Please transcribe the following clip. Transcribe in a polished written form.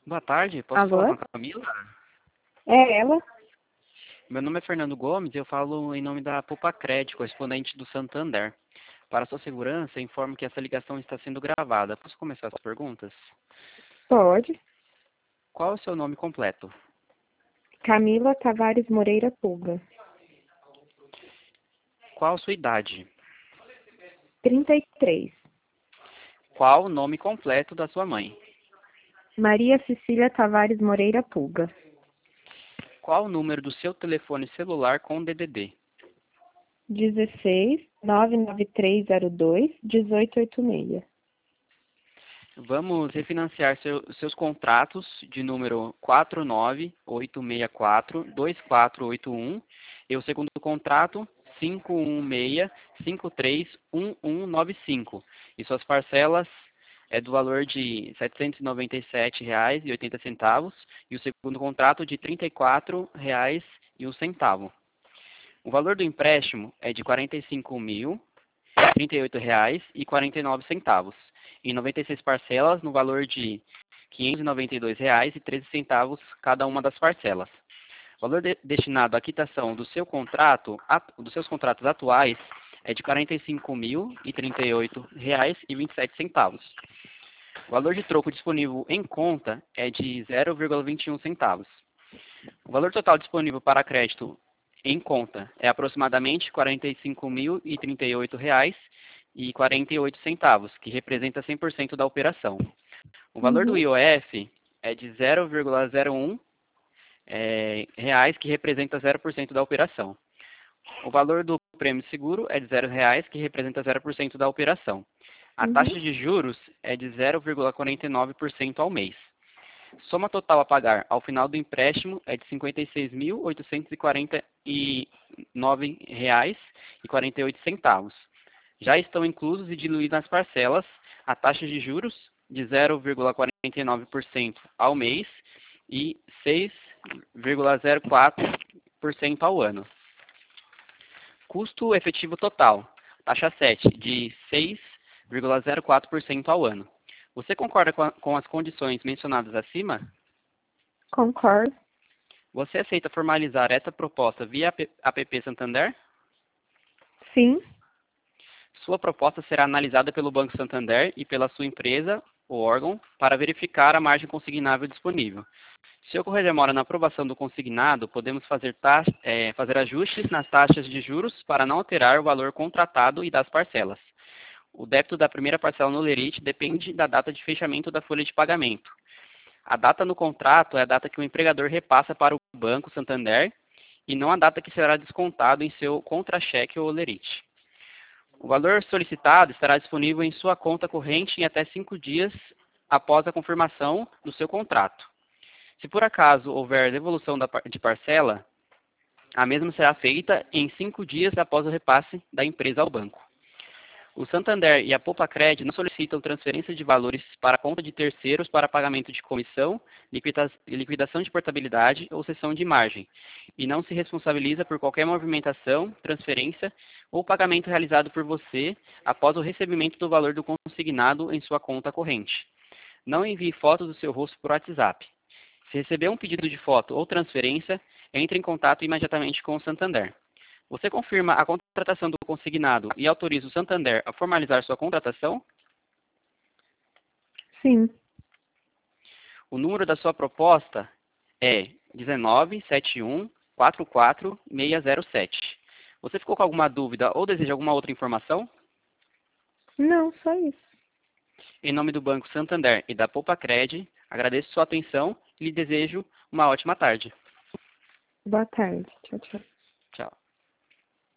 Boa tarde, posso falar com Alô? a Camila? É ela? Meu nome é Fernando Gomes e eu falo em nome da Pupacred, correspondente do Santander. Para sua segurança, informo que essa ligação está sendo gravada. Posso começar as perguntas? Pode. Qual é o seu nome completo? Camila Tavares Moreira Puga. Qual a sua idade? 33. Qual o nome completo da sua mãe? Maria Cecília Tavares Moreira Puga. Qual o número do seu telefone celular com DDD? 16 99302 1886. Vamos refinanciar seus contratos de número 49864-2481 e o segundo contrato 516-531195. E suas parcelas é do valor de R$ 797,80 e o segundo contrato de R$ 34,01. O valor do empréstimo é de R$ 45.038,49 em 96 parcelas no valor de R$ 592,13 cada uma das parcelas. O valor destinado à quitação do seu contrato, dos seus contratos atuais é de R$ 45.038,27. O valor de troco disponível em conta é de 0,21 centavos. O valor total disponível para crédito em conta é aproximadamente R$ 45.038,48, que representa 100% da operação. O valor do Uhum. IOF é de 0,01 reais, que representa 0% da operação. O valor do prêmio seguro é de R$ 0,00, que representa 0% da operação. A Uhum. taxa de juros é de 0,49% ao mês. Soma total a pagar ao final do empréstimo é de R$ 56.849,48. Já estão inclusos e diluídos nas parcelas a taxa de juros de 0,49% ao mês e 6,04% ao ano. Custo efetivo total, taxa 7, de 6,04% ao ano. Você concorda com as condições mencionadas acima? Concordo. Você aceita formalizar essa proposta via app Santander? Sim. Sua proposta será analisada pelo Banco Santander e pela sua empresa ou órgão para verificar a margem consignável disponível. Se ocorrer demora na aprovação do consignado, podemos fazer ajustes nas taxas de juros para não alterar o valor contratado e das parcelas. O débito da primeira parcela no lerite depende da data de fechamento da folha de pagamento. A data no contrato é a data que o empregador repassa para o Banco Santander e não a data que será descontado em seu contra-cheque ou lerite. O valor solicitado estará disponível em sua conta corrente em até 5 dias após a confirmação do seu contrato. Se por acaso houver devolução de parcela, a mesma será feita em 5 dias após o repasse da empresa ao banco. O Santander e a Pupacred não solicitam transferência de valores para a conta de terceiros para pagamento de comissão, liquidação de portabilidade ou cessão de margem, e não se responsabiliza por qualquer movimentação, transferência ou pagamento realizado por você após o recebimento do valor do consignado em sua conta corrente. Não envie fotos do seu rosto por WhatsApp. Se receber um pedido de foto ou transferência, entre em contato imediatamente com o Santander. Você confirma a contratação do consignado e autoriza o Santander a formalizar sua contratação? Sim. O número da sua proposta é 197144-607. Você ficou com alguma dúvida ou deseja alguma outra informação? Não, só isso. Em nome do Banco Santander e da Pupacred, agradeço sua atenção e lhe desejo uma ótima tarde. Boa tarde. Tchau, tchau.